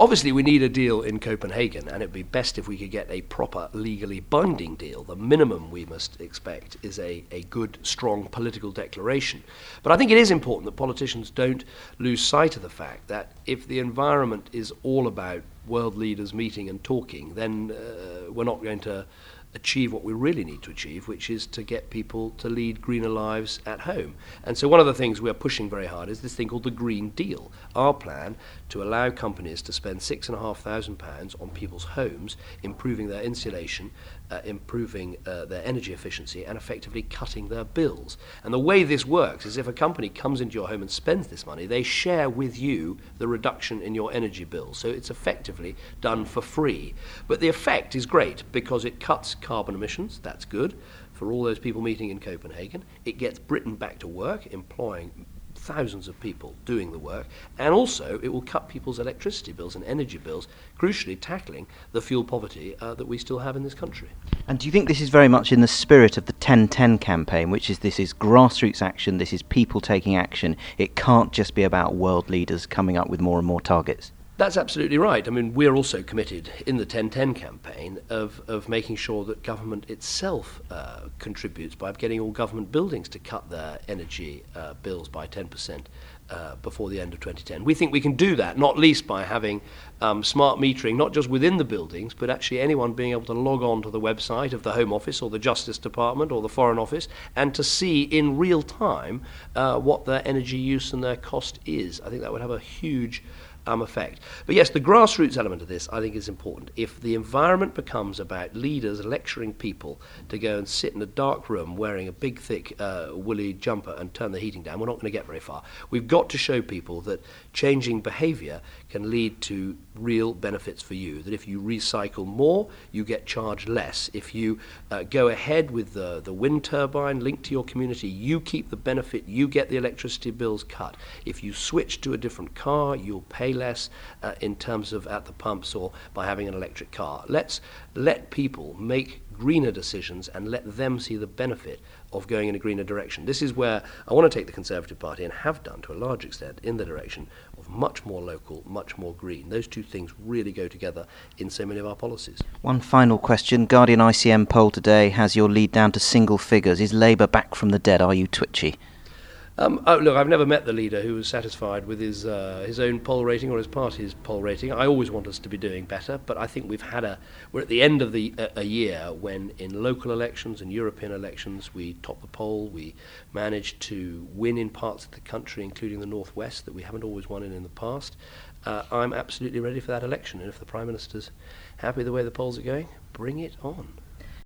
obviously we need a deal in Copenhagen, and it'd be best if we could get a proper legally binding deal. The minimum we must expect is a good, strong political declaration. But I think it is important that politicians don't lose sight of the fact that if the environment is all about world leaders meeting and talking, then we're not going to achieve what we really need to achieve, which is to get people to lead greener lives at home. And so one of the things we are pushing very hard is this thing called the Green Deal, our plan to allow companies to spend £6,500 on people's homes, improving their insulation, improving their energy efficiency, and effectively cutting their bills. And the way this works is if a company comes into your home and spends this money, they share with you the reduction in your energy bill. So it's effectively done for free. But the effect is great because it cuts carbon emissions. That's good for all those people meeting in Copenhagen. It gets Britain back to work, employing thousands of people doing the work, and also it will cut people's electricity bills and energy bills, crucially tackling the fuel poverty that we still have in this country. And do you think this is very much in the spirit of the 10-10 campaign, which is this is grassroots action, this is people taking action, it can't just be about world leaders coming up with more and more targets? That's absolutely right. I mean, we're also committed in the 10-10 campaign of making sure that government itself contributes by getting all government buildings to cut their energy bills by 10% before the end of 2010. We think we can do that, not least by having smart metering, not just within the buildings, but actually anyone being able to log on to the website of the Home Office or the Justice Department or the Foreign Office and to see in real time what their energy use and their cost is. I think that would have a huge effect. But yes, the grassroots element of this I think is important. If the environment becomes about leaders lecturing people to go and sit in a dark room wearing a big thick woolly jumper and turn the heating down, we're not going to get very far. We've got to show people that changing behaviour can lead to real benefits for you, that if you recycle more, you get charged less. If you go ahead with the wind turbine linked to your community, you keep the benefit, you get the electricity bills cut. If you switch to a different car, you'll pay less in terms of at the pumps or by having an electric car. Let's let people make greener decisions and let them see the benefit of going in a greener direction. This is where I want to take the Conservative Party, and have done to a large extent, in the direction of much more local, much more green. Those two things really go together in so many of our policies. One final question. Guardian ICM poll today has your lead down to single figures. Is Labour back from the dead? Are you twitchy? Look, I've never met the leader who was satisfied with his own poll rating or his party's poll rating. I always want us to be doing better, but I think we're at the end of a year when in local elections and European elections we top the poll. We managed to win in parts of the country, including the Northwest, that we haven't always won in the past. I'm absolutely ready for that election, and if the Prime Minister's happy the way the polls are going, bring it on.